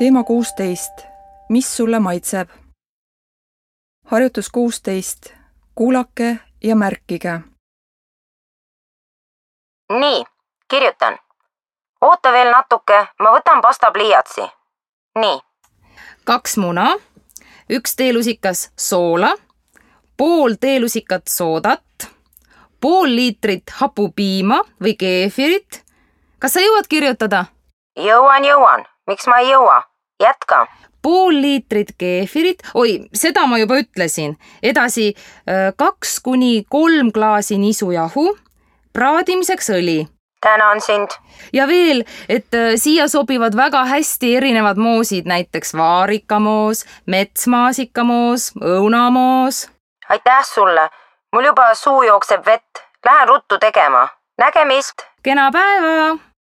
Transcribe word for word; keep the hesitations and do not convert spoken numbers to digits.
Teema kuusteist. Mis sulle maitseb? Harjutus kuusteist. Kuulake ja märkige. Nii, kirjutan. Oota veel natuke, ma võtan pastapliiatsi. Nii. Kaks muna, üks teelusikas soola, pool teelusikat soodat, pool liitrit hapupiima või keefirit. Kas sa jõuad kirjutada? Jõuan, jõuan. Miks ma ei jõua? Jätka. Pool liitrit keefirit, oi, seda ma juba ütlesin. Edasi kaks kuni kolm klaasi nisujahu, praadimiseks õli. Tänan sind. Ja veel, et siia sobivad väga hästi erinevad moosid, näiteks vaarikamoos, metsmaasikamoos, õunamoos. Aitäh sulle. Mul juba suu jookseb vett. Lähen ruttu tegema. Nägemist. Kena päeva!